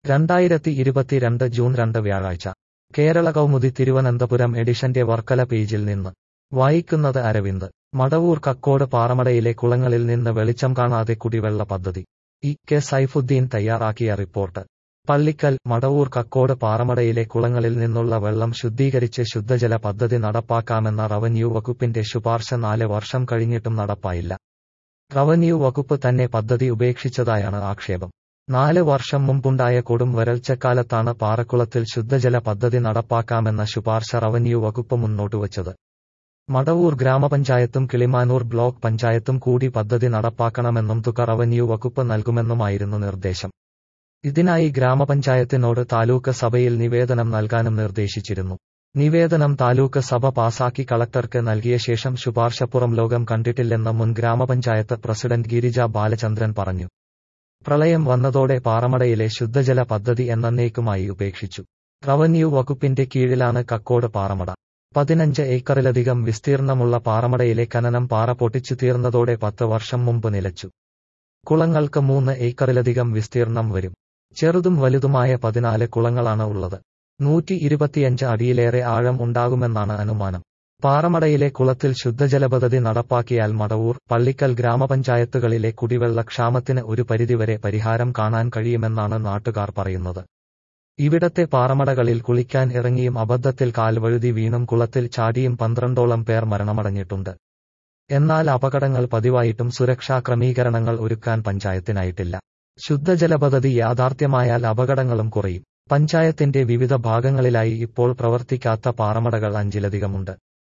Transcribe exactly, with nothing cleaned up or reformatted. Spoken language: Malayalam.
രണ്ടായിരത്തി ഇരുപത്തിരണ്ട് ജൂൺ രണ്ട് വ്യാഴാഴ്ച കേരള കൗമുദി തിരുവനന്തപുരം എഡിഷന്റെ വർക്കല പേജിൽ നിന്ന് വായിക്കുന്നത് അരവിന്ദ്. മടവൂർ കക്കോട് പാറമടയിലെ കുളങ്ങളിൽ നിന്ന് വെളിച്ചം കാണാതെ കുടിവെള്ള പദ്ധതി. ഇ കെ സൈഫുദ്ദീൻ തയ്യാറാക്കിയ റിപ്പോർട്ട്. പള്ളിക്കൽ. മടവൂർ കക്കോട് പാറമടയിലെ കുളങ്ങളിൽ നിന്നുള്ള വെള്ളം ശുദ്ധീകരിച്ച് ശുദ്ധജല പദ്ധതി നടപ്പാക്കാമെന്ന റവന്യൂ വകുപ്പിന്റെ ശുപാർശ നാല് വർഷം കഴിഞ്ഞിട്ടും നടപ്പായില്ല. റവന്യൂ വകുപ്പ് തന്നെ പദ്ധതി ഉപേക്ഷിച്ചതായാണ് ആക്ഷേപം. നാല് വർഷം മുമ്പുണ്ടായ കൊടും വരൾച്ചക്കാലത്താണ് പാറക്കുളത്തിൽ ശുദ്ധജല പദ്ധതി നടപ്പാക്കാമെന്ന ശുപാർശ റവന്യൂ വകുപ്പ് മുന്നോട്ടുവച്ചത്. മടവൂർ ഗ്രാമപഞ്ചായത്തും കിളിമാനൂർ ബ്ലോക്ക് പഞ്ചായത്തും കൂടി പദ്ധതി നടപ്പാക്കണമെന്നും തുക റവന്യൂ വകുപ്പ് നൽകുമെന്നുമായിരുന്നു നിർദ്ദേശം. ഇതിനായി ഗ്രാമപഞ്ചായത്തിനോട് താലൂക്ക് സഭയിൽ നിവേദനം നൽകാനും നിർദ്ദേശിച്ചിരുന്നു. നിവേദനം താലൂക്ക് സഭ പാസാക്കി കളക്ടർക്ക് നൽകിയ ശേഷം ശുപാർശ പുറം ലോകം കണ്ടിട്ടില്ലെന്ന് മുൻ ഗ്രാമപഞ്ചായത്ത് പ്രസിഡന്റ് ഗിരിജ ബാലചന്ദ്രൻ പറഞ്ഞു. പ്രളയം വന്നതോടെ പാറമടയിലെ ശുദ്ധജല പദ്ധതി എന്നന്നേക്കുമായി ഉപേക്ഷിച്ചു. റവന്യൂ വകുപ്പിന്റെ കീഴിലാണ് കക്കോട് പാറമട. പതിനഞ്ച് ഏക്കറിലധികം വിസ്തീർണമുള്ള പാറമടയിലെ ഖനനം പാറ പൊട്ടിച്ചു തീർന്നതോടെ പത്ത് വർഷം മുമ്പ് നിലച്ചു. കുളങ്ങൾക്ക് മൂന്ന് ഏക്കറിലധികം വിസ്തീർണം വരും. ചെറുതും വലുതുമായ പതിനാല് കുളങ്ങളാണ് ഉള്ളത്. നൂറ്റി ഇരുപത്തിയഞ്ച് അടിയിലേറെ ആഴം ഉണ്ടാകുമെന്നാണ് അനുമാനം. പാറമടയിലെ കുളത്തിൽ ശുദ്ധജല പദ്ധതി നടപ്പാക്കിയാൽ മടവൂർ, പള്ളിക്കൽ ഗ്രാമപഞ്ചായത്തുകളിലെ കുടിവെള്ള ക്ഷാമത്തിന് ഒരു പരിധിവരെ പരിഹാരം കാണാൻ കഴിയുമെന്നാണ് നാട്ടുകാർ പറയുന്നത്. ഇവിടത്തെ പാറമടകളിൽ കുളിക്കാൻ ഇറങ്ങിയും അബദ്ധത്തിൽ കാൽവഴുതി വീണും കുളത്തിൽ ചാടിയും പന്ത്രണ്ടോളം പേർ മരണമടഞ്ഞിട്ടുണ്ട്. എന്നാൽ അപകടങ്ങൾ പതിവായിട്ടും സുരക്ഷാ ക്രമീകരണങ്ങൾ ഒരുക്കാൻ പഞ്ചായത്തിനായിട്ടില്ല. ശുദ്ധജല പദ്ധതി യാഥാർത്ഥ്യമായാൽ അപകടങ്ങളും കുറയും. പഞ്ചായത്തിന്റെ വിവിധ ഭാഗങ്ങളിലായി ഇപ്പോൾ പ്രവർത്തിക്കാത്ത പാറമടകൾ അഞ്ചിലധികമുണ്ട്.